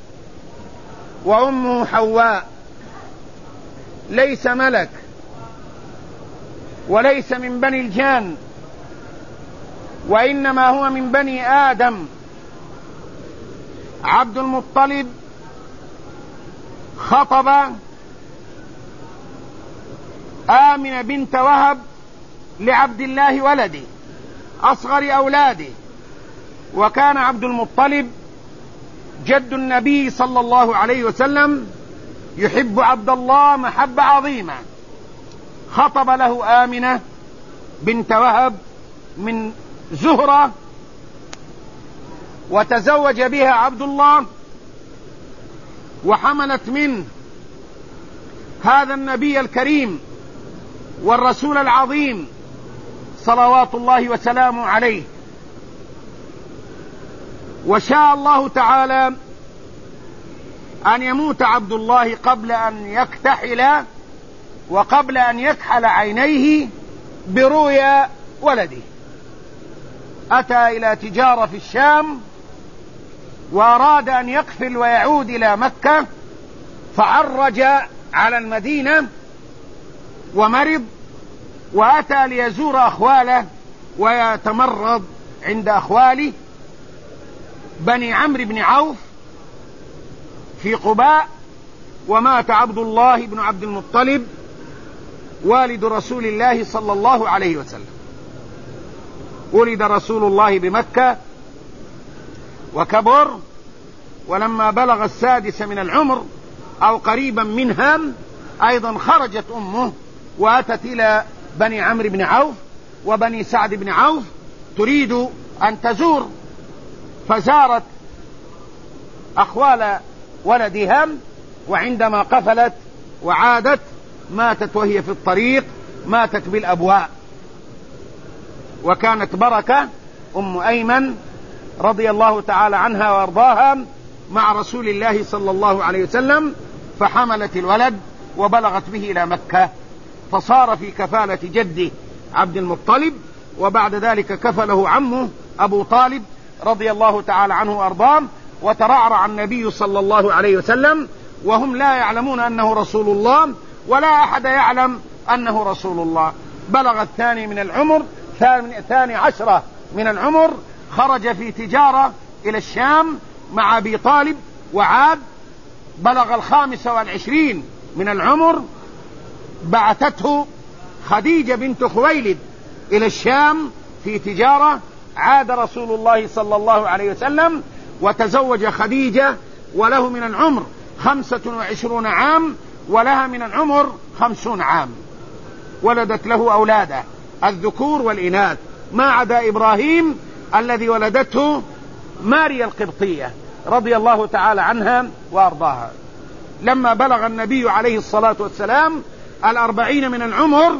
وأمه حواء، ليس ملك وليس من بني الجان، وإنما هو من بني آدم. عبد المطلب خطب آمنة بنت وهب لعبد الله ولده أصغر أولاده، وكان عبد المطلب جد النبي صلى الله عليه وسلم يحب عبد الله محبة عظيمة، خطب له آمنة بنت وهب من زهرة وتزوج بها عبد الله، وحملت منه هذا النبي الكريم والرسول العظيم صلوات الله وسلامه عليه. وشاء الله تعالى أن يموت عبد الله قبل أن يكتحل وقبل أن يكحل عينيه برؤيا ولده. أتى إلى تجارة في الشام وأراد أن يقفل ويعود إلى مكة، فعرج على المدينة ومرض، وأتى ليزور أخواله ويتمرض عند أخواله بني عمرو بن عوف في قباء. ومات عبد الله بن عبد المطلب والد رسول الله صلى الله عليه وسلم. ولد رسول الله بمكة وكبر، ولما بلغ السادس من العمر أو قريبا منها أيضا خرجت أمه وأتت إلى بني عمرو بن عوف وبني سعد بن عوف تريد أن تزور، فزارت أخوال ولدها، وعندما قفلت وعادت ماتت وهي في الطريق، ماتت بالأبواء. وكانت بركة أم أيمن رضي الله تعالى عنها وارضاها مع رسول الله صلى الله عليه وسلم، فحملت الولد وبلغت به إلى مكة، فصار في كفالة جده عبد المطلب، وبعد ذلك كفله عمه أبو طالب رضي الله تعالى عنه وارضاه. وترعرع النبي صلى الله عليه وسلم وهم لا يعلمون أنه رسول الله، ولا أحد يعلم أنه رسول الله. بلغ الثاني من العمر ثاني عشرة من العمر، خرج في تجارة إلى الشام مع أبي طالب وعاد. بلغ الخامسة والعشرين من العمر، بعثته خديجة بنت خويلد إلى الشام في تجارة. عاد رسول الله صلى الله عليه وسلم وتزوج خديجة، وله من العمر خمسة وعشرون عام ولها من العمر خمسون عام. ولدت له أولاده الذكور والإناث، ما عدا إبراهيم الذي ولدته ماريا القبطية رضي الله تعالى عنها وأرضاها. لما بلغ النبي عليه الصلاة والسلام الأربعين من العمر،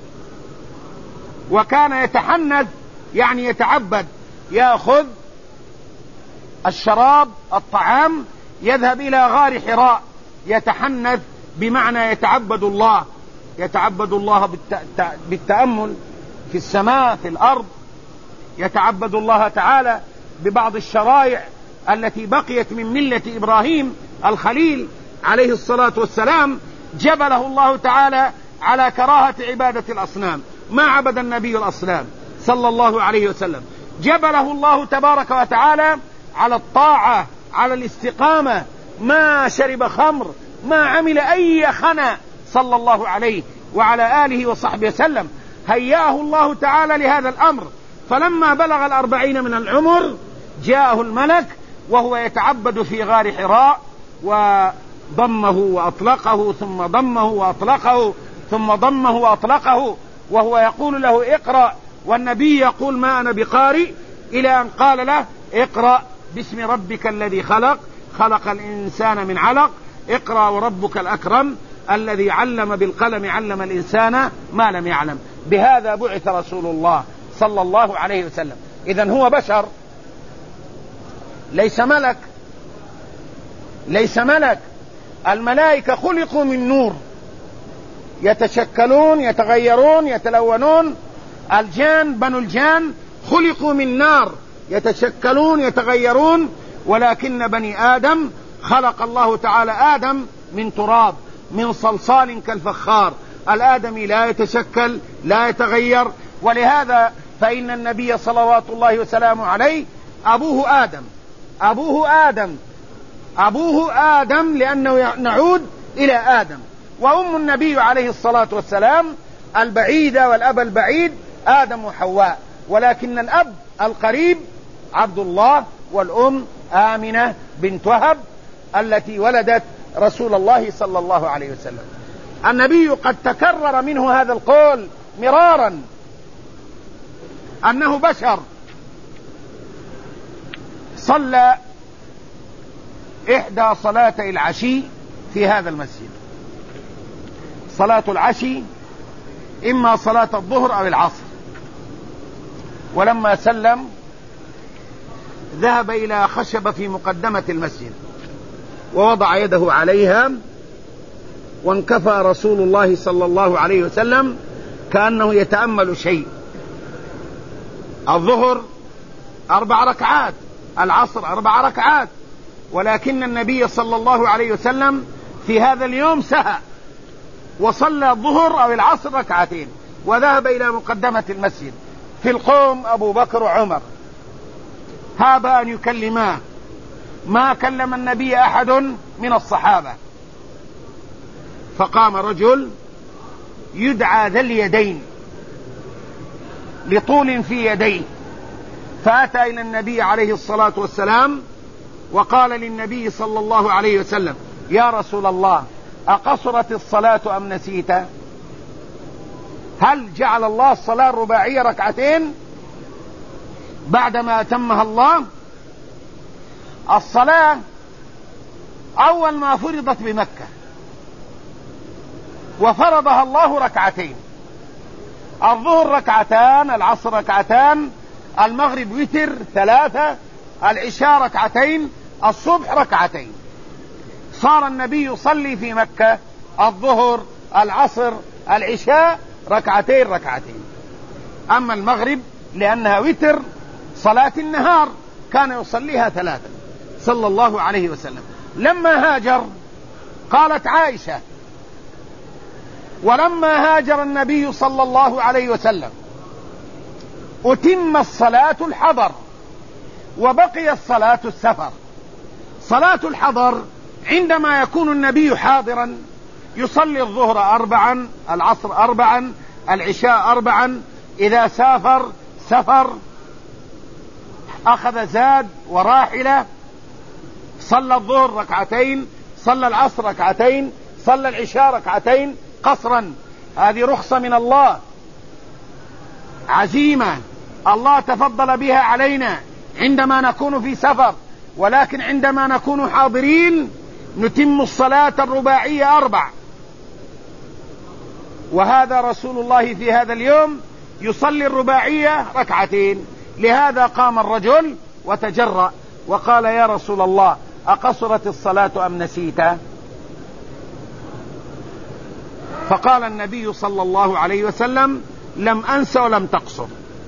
وكان يتحنث يعني يتعبد، يأخذ الشراب الطعام، يذهب إلى غار حراء يتحنث، بمعنى يتعبد الله، يتعبد الله بالتأمل في السماء في الأرض، يتعبد الله تعالى ببعض الشرائع التي بقيت من ملة إبراهيم الخليل عليه الصلاة والسلام. جبله الله تعالى على كراهة عبادة الأصنام، ما عبد النبي الأصنام صلى الله عليه وسلم. جبله الله تبارك وتعالى على الطاعة، على الاستقامة، ما شرب خمر، ما عمل أي خنا صلى الله عليه وعلى آله وصحبه وسلم. هياه الله تعالى لهذا الأمر. فلما بلغ الأربعين من العمر جاءه الملك وهو يتعبد في غار حراء، وضمه وأطلقه ثم ضمه وأطلقه ثم ضمه وأطلقه، وهو يقول له اقرأ، والنبي يقول ما أنا بقارئ، إلى أن قال له اقرأ باسم ربك الذي خلق، خلق الإنسان من علق، اقرأ وربك الأكرم الذي علم بالقلم علم الإنسان ما لم يعلم. بهذا بعث رسول الله صلى الله عليه وسلم. إذن هو بشر، ليس ملك، ليس ملك. الملائكة خلقوا من نور، يتشكلون يتغيرون يتلونون. الجان بنو الجان خلقوا من نار، يتشكلون يتغيرون. ولكن بني آدم خلق الله تعالى آدم من تراب، من صلصال كالفخار. الآدمي لا يتشكل لا يتغير. ولهذا فإن النبي صلوات الله وسلامه عليه أبوه آدم، أبوه آدم، أبوه آدم، لأنه نعود إلى آدم. وأم النبي عليه الصلاة والسلام البعيدة والأب البعيد آدم وحواء، ولكن الأب القريب عبد الله، والأم آمنة بنت وهب التي ولدت رسول الله صلى الله عليه وسلم. النبي قد تكرر منه هذا القول مرارا أنه بشر. صلى إحدى صلاتي العشي في هذا المسجد، صلاة العشي إما صلاة الظهر أو العصر. ولما سلم ذهب إلى خشبة في مقدمة المسجد ووضع يده عليها، وانكفى رسول الله صلى الله عليه وسلم كأنه يتأمل شيء. الظهر أربع ركعات، العصر أربع ركعات، ولكن النبي صلى الله عليه وسلم في هذا اليوم سهى وصلى الظهر أو العصر ركعتين وذهب إلى مقدمة المسجد. في القوم أبو بكر وعمر هاب أن يكلماه، ما كلم النبي أحد من الصحابة. فقام رجل يدعى ذا اليدين لطول في يديه، فأتى إلى النبي عليه الصلاة والسلام وقال للنبي صلى الله عليه وسلم: يا رسول الله، أقصرت الصلاة أم نسيت؟ هل جعل الله الصلاة الرباعية ركعتين بعدما أتمها الله؟ الصلاة أول ما فرضت بمكة وفرضها الله ركعتين، الظهر ركعتان، العصر ركعتان، المغرب وتر ثلاثة، العشاء ركعتين، الصبح ركعتين. صار النبي يصلي في مكة الظهر، العصر، العشاء ركعتين ركعتين. أما المغرب لأنها وتر صلاة النهار كان يصليها ثلاثة صلى الله عليه وسلم. لما هاجر قالت عائشة: ولما هاجر النبي صلى الله عليه وسلم أتم الصلاة الحضر وبقي الصلاة السفر. صلاة الحضر عندما يكون النبي حاضرا يصلي الظهر أربعا، العصر أربعا، العشاء أربعا. إذا سافر سفر أخذ زاد وراحلة صلى الظهر ركعتين، صلى العصر ركعتين، صلى العشاء ركعتين قصرا. هذه رخصة من الله، عزيمة الله تفضل بها علينا عندما نكون في سفر، ولكن عندما نكون حاضرين نتم الصلاة الرباعية أربع. وهذا رسول الله في هذا اليوم يصلي الرباعية ركعتين. لهذا قام الرجل وتجرأ وقال: يا رسول الله، أقصرت الصلاة أم نسيت؟ فقال النبي صلى الله عليه وسلم: لم أنس ولم تقصر،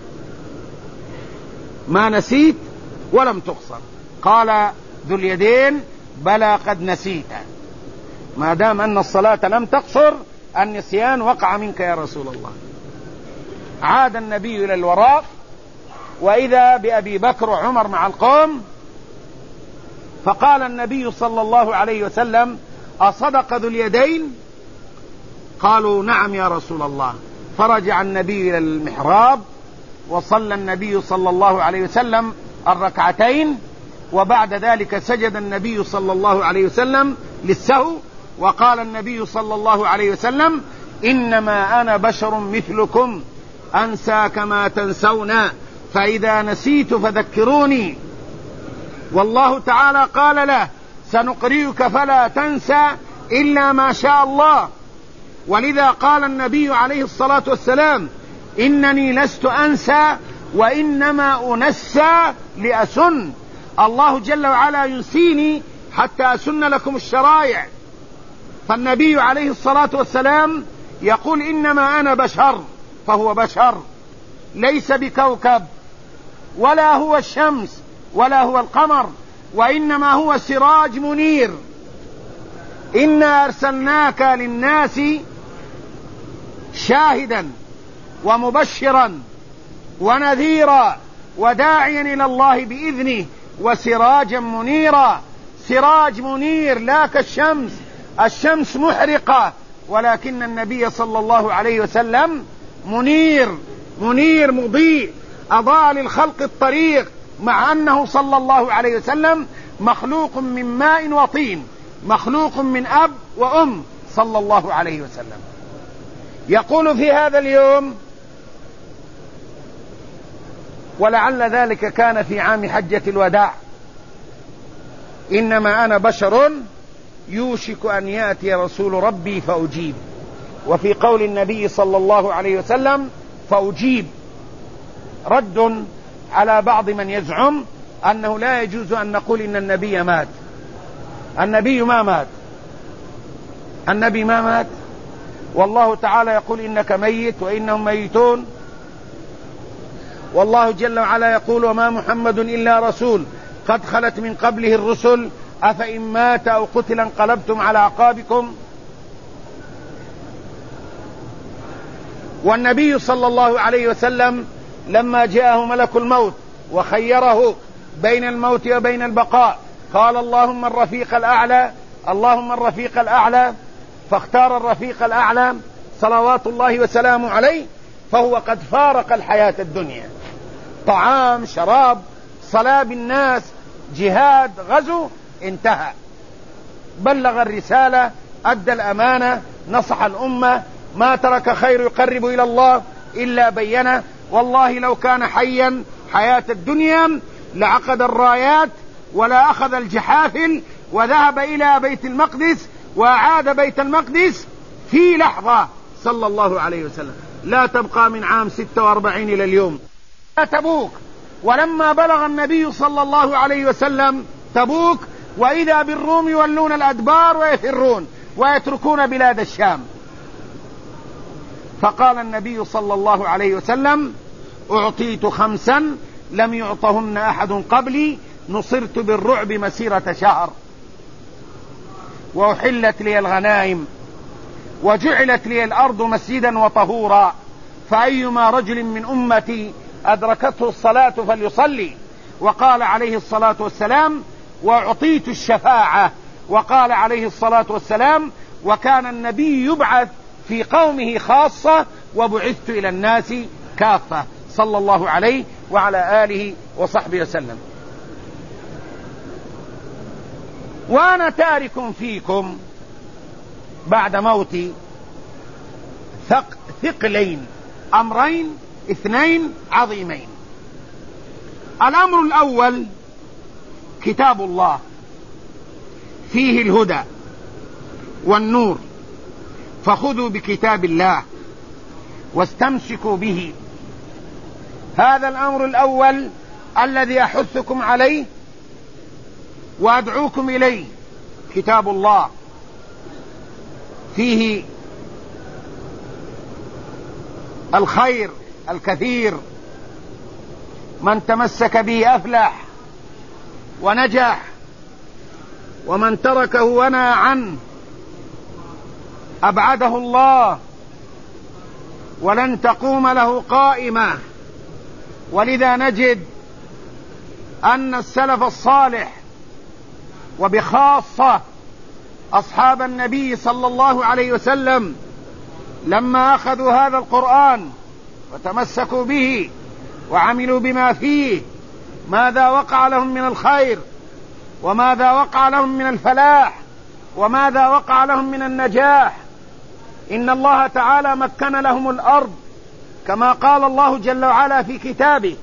ما نسيت ولم تقصر. قال ذو اليدين: بلى قد نسيت، ما دام أن الصلاة لم تقصر النسيان وقع منك يا رسول الله. عاد النبي إلى الوراء وإذا بأبي بكر وعمر مع القوم، فقال النبي صلى الله عليه وسلم: أصدق ذو اليدين؟ قالوا: نعم يا رسول الله. فرجع النبي إلى المحراب وصلى النبي صلى الله عليه وسلم الركعتين، وبعد ذلك سجد النبي صلى الله عليه وسلم للسهو، وقال النبي صلى الله عليه وسلم: إنما أنا بشر مثلكم أنسى كما تنسون، فإذا نسيت فذكروني. والله تعالى قال له: سنقرئك فلا تنسى إلا ما شاء الله. ولذا قال النبي عليه الصلاة والسلام: إنني لست أنسى وإنما أنسى لأسن. الله جل وعلا ينسيني حتى أسن لكم الشرائع. فالنبي عليه الصلاة والسلام يقول: إنما أنا بشر، فهو بشر ليس بكوكب ولا هو الشمس ولا هو القمر، وإنما هو سراج منير. إنا أرسلناك للناس شاهدا ومبشرا ونذيرا وداعيا إلى الله بإذنه وسراجا منيرا. سراج منير لا كالشمس، الشمس محرقة، ولكن النبي صلى الله عليه وسلم منير منير مضيء، أضاء للخلق الطريق، مع أنه صلى الله عليه وسلم مخلوق من ماء وطين، مخلوق من أب وأم صلى الله عليه وسلم. يقول في هذا اليوم، ولعل ذلك كان في عام حجة الوداع: إنما أنا بشر يوشك أن يأتي رسول ربي فأجيب. وفي قول النبي صلى الله عليه وسلم فأجيب رد على بعض من يزعم أنه لا يجوز أن نقول إن النبي مات، النبي ما مات، النبي ما مات، والله تعالى يقول إنك ميت وإنهم ميتون، والله جل وعلا يقول وما محمد إلا رسول قد خلت من قبله الرسل أفإن مات أو قتل انقلبتم على أعقابكم. والنبي صلى الله عليه وسلم لما جاءه ملك الموت وخيره بين الموت وبين البقاء قال اللهم الرفيق الأعلى، اللهم الرفيق الأعلى، فاختار الرفيق الأعلى صلوات الله وسلامه عليه، فهو قد فارق الحياة الدنيا، طعام شراب صلاة بالناس جهاد غزو انتهى، بلغ الرسالة أدى الأمانة نصح الأمة، ما ترك خير يقرب إلى الله إلا بينه. والله لو كان حيا حياة الدنيا لعقد الرايات ولا أخذ الجحافل وذهب إلى بيت المقدس وأعاد بيت المقدس في لحظة صلى الله عليه وسلم، لا تبقى من عام ستة وأربعين إلى اليوم تبوك. ولما بلغ النبي صلى الله عليه وسلم تبوك وإذا بالروم يولون الأدبار ويفرون ويتركون بلاد الشام، فقال النبي صلى الله عليه وسلم أعطيت خمسا لم يعطهن أحد قبلي، نصرت بالرعب مسيرة شهر، وأحلت لي الغنائم، وجعلت لي الأرض مسجدا وطهورا، فأيما رجل من أمتي أدركته الصلاة فليصلي. وقال عليه الصلاة والسلام وأعطيت الشفاعة. وقال عليه الصلاة والسلام وكان النبي يبعث في قومه خاصة وبعثت إلى الناس كافة، صلى الله عليه وعلى آله وصحبه وسلم. وأنا تارك فيكم بعد موتي ثق ثقلين، أمرين اثنين عظيمين. الأمر الأول كتاب الله فيه الهدى والنور، فخذوا بكتاب الله واستمسكوا به، هذا الأمر الأول الذي أحثكم عليه وأدعوكم إليه. كتاب الله فيه الخير الكثير، من تمسك به أفلح ونجح، ومن تركه ونأى عنه أبعده الله ولن تقوم له قائمة. ولذا نجد أن السلف الصالح وبخاصة أصحاب النبي صلى الله عليه وسلم لما أخذوا هذا القرآن وتمسكوا به وعملوا بما فيه ماذا وقع لهم من الخير، وماذا وقع لهم من الفلاح، وماذا وقع لهم من النجاح. إن الله تعالى مكن لهم الأرض كما قال الله جل وعلا في كتابه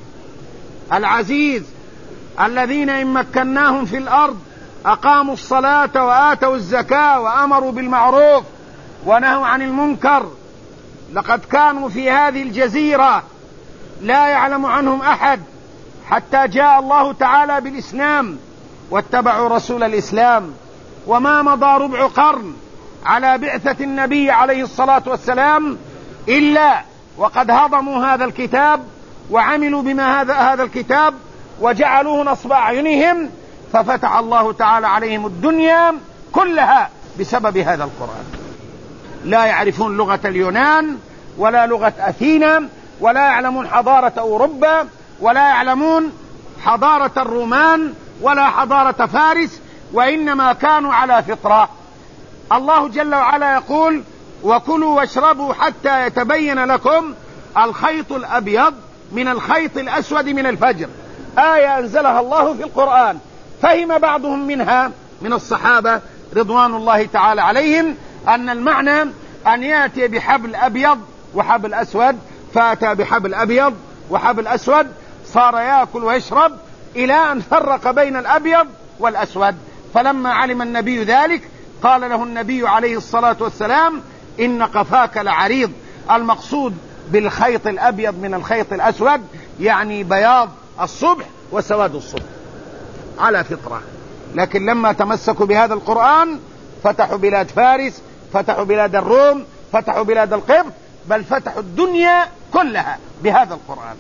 العزيز الذين إن مكناهم في الأرض أقاموا الصلاة وآتوا الزكاة وأمروا بالمعروف ونهوا عن المنكر. لقد كانوا في هذه الجزيرة لا يعلم عنهم أحد حتى جاء الله تعالى بالإسلام واتبعوا رسول الإسلام، وما مضى ربع قرن على بعثة النبي عليه الصلاة والسلام إلا وقد هضموا هذا الكتاب وعملوا بما هذا هذا الكتاب وجعلوه نصب أعينهم، ففتح الله تعالى عليهم الدنيا كلها بسبب هذا القرآن. لا يعرفون لغة اليونان ولا لغة أثينا، ولا يعلمون حضارة أوروبا، ولا يعلمون حضارة الرومان ولا حضارة فارس، وإنما كانوا على فطرة. الله جل وعلا يقول وكلوا واشربوا حتى يتبين لكم الخيط الأبيض من الخيط الأسود من الفجر، آية أنزلها الله في القرآن. فهم بعضهم منها من الصحابة رضوان الله تعالى عليهم أن المعنى أن يأتي بحبل أبيض وحبل أسود، فأتى بحبل أبيض وحبل أسود، صار يأكل ويشرب إلى أن فرق بين الأبيض والأسود. فلما علم النبي ذلك قال له النبي عليه الصلاة والسلام إن قفاك لعريض. المقصود بالخيط الأبيض من الخيط الأسود يعني بياض الصبح وسواد الصبح على فطرة. لكن لما تمسكوا بهذا القرآن فتحوا بلاد فارس، فتحوا بلاد الروم، فتحوا بلاد القبط، بل فتحوا الدنيا كلها بهذا القرآن.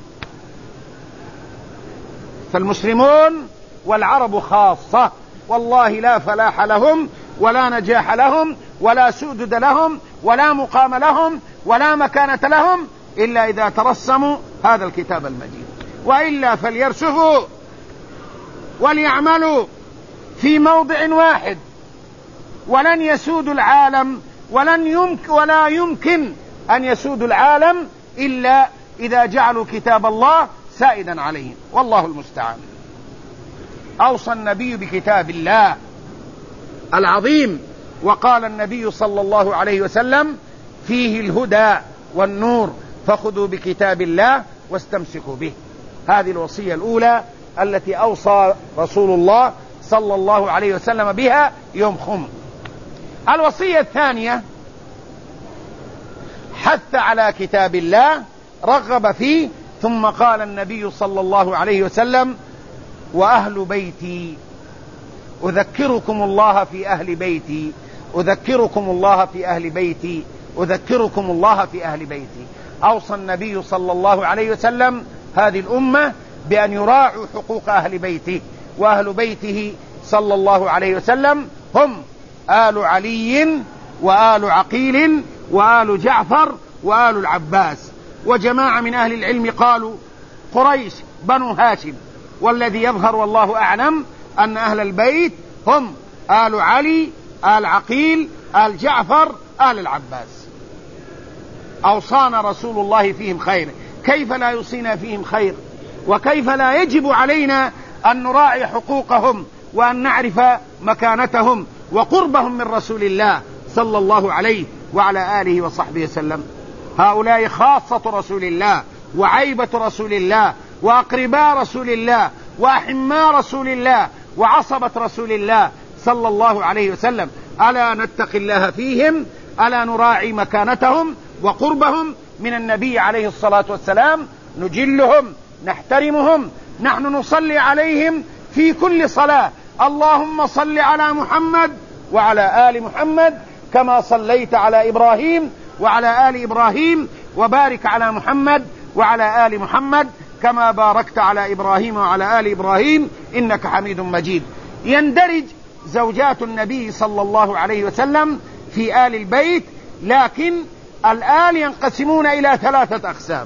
فالمسلمون والعرب خاصة والله لا فلاح لهم ولا نجاح لهم ولا سؤدد لهم ولا مقام لهم ولا مكانة لهم إلا إذا ترسموا هذا الكتاب المجيد، وإلا فليرسفوا وليعملوا في موضع واحد ولن يسودوا العالم، ولن يمكن ولا يمكن أن يسودوا العالم إلا إذا جعلوا كتاب الله سائدا عليهم، والله المستعان. أوصى النبي بكتاب الله العظيم، وقال النبي صلى الله عليه وسلم فيه الهدى والنور فخذوا بكتاب الله واستمسكوا به. هذه الوصية الأولى التي أوصى رسول الله صلى الله عليه وسلم بها يوم خم. الوصية الثانية حث على كتاب الله، رغب فيه، ثم قال النبي صلى الله عليه وسلم وأهل بيتي أذكركم الله في أهل بيتي أذكركم الله في أهل بيتي أذكركم الله في أهل بيتي. أوصى النبي صلى الله عليه وسلم هذه الأمة بأن يراعوا حقوق أهل بيته، وأهل بيته صلى الله عليه وسلم هم آل علي وآل عقيل وآل جعفر وآل العباس. وجماعة من أهل العلم قالوا قريش بنو هاشم، والذي يظهر والله أعلم أن أهل البيت هم آل علي آل عقيل آل جعفر آل العباس. أوصانا رسول الله فيهم خير، كيف لا يوصينا فيهم خير؟ وكيف لا يجب علينا أن نراعي حقوقهم وأن نعرف مكانتهم وقربهم من رسول الله صلى الله عليه وعلى آله وصحبه وسلم. هؤلاء خاصة رسول الله وعيبة رسول الله وأقرباء رسول الله وأحماء رسول الله وعصبة رسول الله صلى الله عليه وسلم. ألا نتقي الله فيهم، ألا نراعي مكانتهم وقربهم من النبي عليه الصلاة والسلام، نجلهم نحترمهم. نحن نصلي عليهم في كل صلاة، اللهم صل على محمد وعلى آل محمد كما صليت على إبراهيم وعلى آل إبراهيم، وبارك على محمد وعلى آل محمد كما باركت على إبراهيم وعلى آل إبراهيم إنك حميد مجيد. يندرج زوجات النبي صلى الله عليه وسلم في آل البيت، لكن الآل ينقسمون إلى ثلاثة أقسام.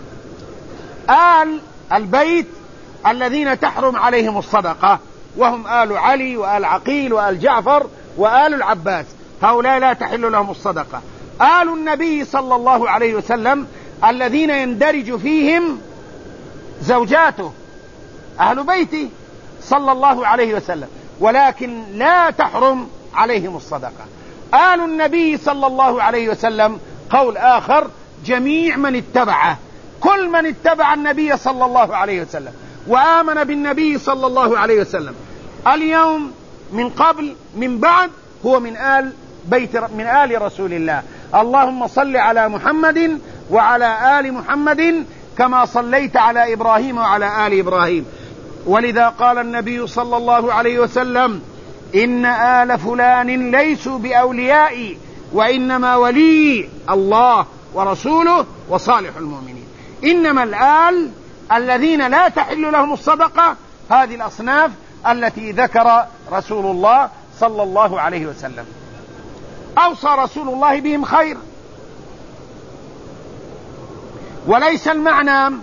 آل البيت الذين تحرم عليهم الصدقة، وهم آل علي وآل عقيل وآل جعفر وآل العباس، هؤلاء لا تحل لهم الصدقة. آل النبي صلى الله عليه وسلم الذين يندرج فيهم زوجاته أهل بيته صلى الله عليه وسلم، ولكن لا تحرم عليهم الصدقة. آل النبي صلى الله عليه وسلم قول آخر جميع من اتبعه، كل من اتبع النبي صلى الله عليه وسلم وآمن بالنبي صلى الله عليه وسلم اليوم من قبل من بعد هو من آل بيت من آل رسول الله. اللهم صل على محمد وعلى آل محمد كما صليت على إبراهيم وعلى آل إبراهيم. ولذا قال النبي صلى الله عليه وسلم إن آل فلان ليسوا بأوليائي وإنما ولي الله ورسوله وصالح المؤمنين. إنما الآل الذين لا تحل لهم الصدقة هذه الأصناف التي ذكر رسول الله صلى الله عليه وسلم. أوصى رسول الله بهم خير، وليس المعنى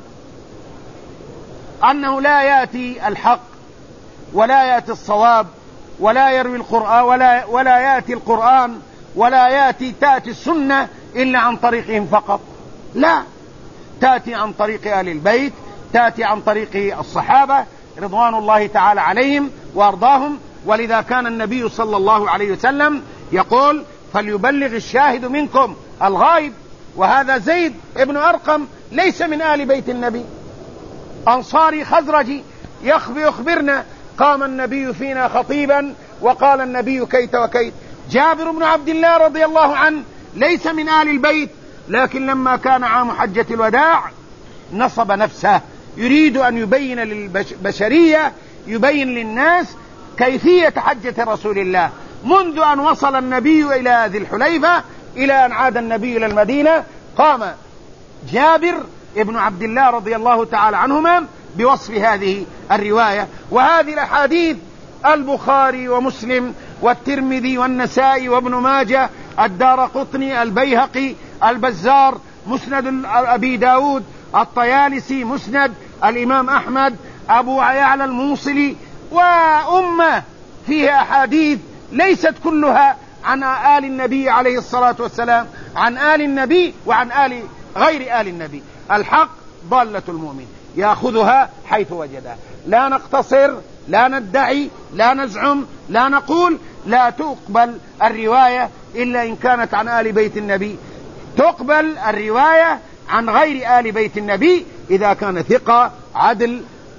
أنه لا يأتي الحق ولا يأتي الصواب ولا يروي القرآن ولا, ولا يأتي القرآن ولا يأتي تأتي السنة إلا عن طريقهم فقط، لا، تأتي عن طريق آل البيت، تأتي عن طريق الصحابة رضوان الله تعالى عليهم وأرضاهم. ولذا كان النبي صلى الله عليه وسلم يقول فليبلغ الشاهد منكم الغائب، وهذا زيد ابن أرقم ليس من آل بيت النبي، أنصاري خزرجي يخبرنا قام النبي فينا خطيبا وقال النبي كيت وكيت. جابر بن عبد الله رضي الله عنه ليس من آل البيت، لكن لما كان عام حجة الوداع نصب نفسه يريد أن يبين للبشرية، يبين للناس كيفية حجة رسول الله منذ أن وصل النبي إلى ذي الحليفة إلى أن عاد النبي إلى المدينة. قام جابر ابن عبد الله رضي الله تعالى عنهما بوصف هذه الرواية. وهذه الأحاديث البخاري ومسلم والترمذي والنسائي وابن ماجه، الدارقطني، البيهقي، البزار، مسند أبي داود، الطيالسي، مسند الإمام أحمد، أبو يعلى الموصلي، وأمة فيها أحاديث ليست كلها عن آل النبي عليه الصلاة والسلام، عن آل النبي وعن آل غير آل النبي. الحق ضالة المؤمن يأخذها حيث وجدها. لا نقتصر، لا ندعي، لا نزعم، لا نقول لا تقبل الرواية إلا إن كانت عن آل بيت النبي. تقبل الرواية عن غير آل بيت النبي إذا كان ثقة عدل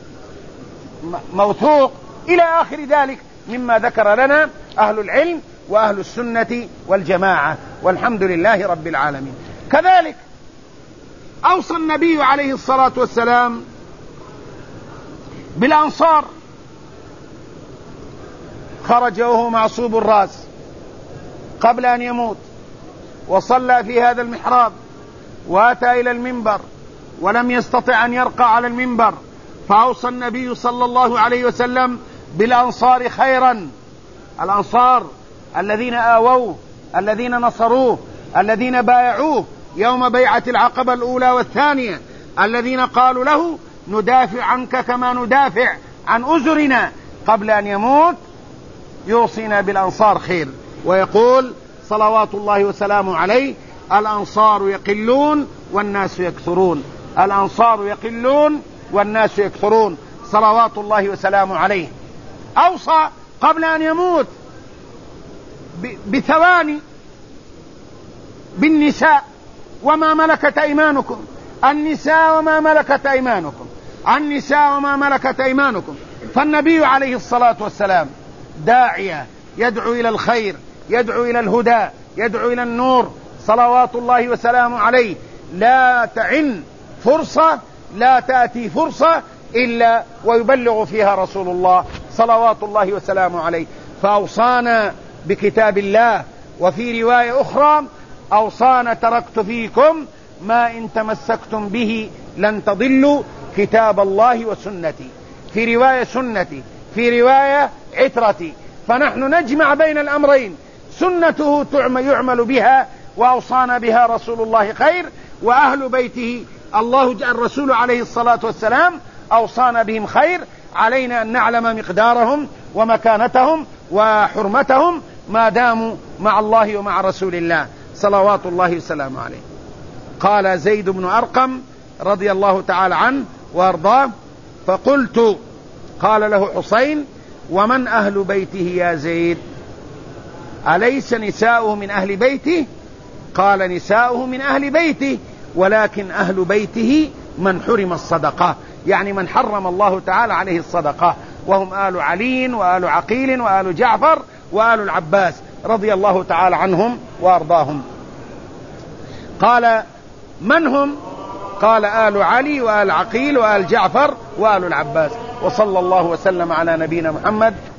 موثوق إلى آخر ذلك مما ذكر لنا أهل العلم وأهل السنة والجماعة، والحمد لله رب العالمين. كذلك أوصى النبي عليه الصلاة والسلام بالأنصار. خرج وهو معصوب الرأس قبل أن يموت، وصلى في هذا المحراب، وأتى إلى المنبر ولم يستطع أن يرقى على المنبر، فأوصى النبي صلى الله عليه وسلم بالأنصار خيرا. الأنصار الذين آووه، الذين نصروه، الذين بايعوه يوم بيعة العقبة الأولى والثانية، الذين قالوا له ندافع عنك كما ندافع عن أزرنا، قبل أن يموت يوصينا بالأنصار خير، ويقول صلوات الله وسلامه عليه: الأنصار يقلون والناس يكثرون، الأنصار يقلون والناس يكثرون، صلوات الله وسلامه عليه. أوصى قبل أن يموت بثواني بالنساء وما ملكت أيمانكم، النساء وما ملكت أيمانكم، النساء وما ملكت أيمانكم. فالنبي عليه الصلاة والسلام داعية يدعو إلى الخير، يدعو إلى الهدى، يدعو إلى النور، صلوات الله وسلامه عليه. لا تعن فرصة، لا تأتي فرصة إلا ويبلغ فيها رسول الله صلوات الله وسلامه عليه. فأوصانا بكتاب الله، وفي رواية أخرى أوصانا: تركت فيكم ما إن تمسكتم به لن تضلوا كتاب الله وسنتي. في رواية سنتي، في رواية عترتي. فنحن نجمع بين الأمرين، سنته يعمل بها وأوصانا بها رسول الله خير، وأهل بيته الله الرسول عليه الصلاة والسلام أوصانا بهم خير. علينا أن نعلم مقدارهم ومكانتهم وحرمتهم ما داموا مع الله ومع رسول الله صلوات الله وسلامه عليه. قال زيد بن أرقم رضي الله تعالى عنه وارضاه: فقلت، قال له حسين: ومن أهل بيته يا زيد؟ أليس نساؤه من أهل بيته؟ قال: نساؤه من أهل بيته، ولكن أهل بيته من حرم الصدقة، يعني من حرم الله تعالى عليه الصدقة، وهم آل علي وآل عقيل وآل جعفر وآل العباس رضي الله تعالى عنهم وأرضاهم. قال: من هم؟ قال: آل علي وآل عقيل وآل جعفر وآل العباس. وصلى الله وسلم على نبينا محمد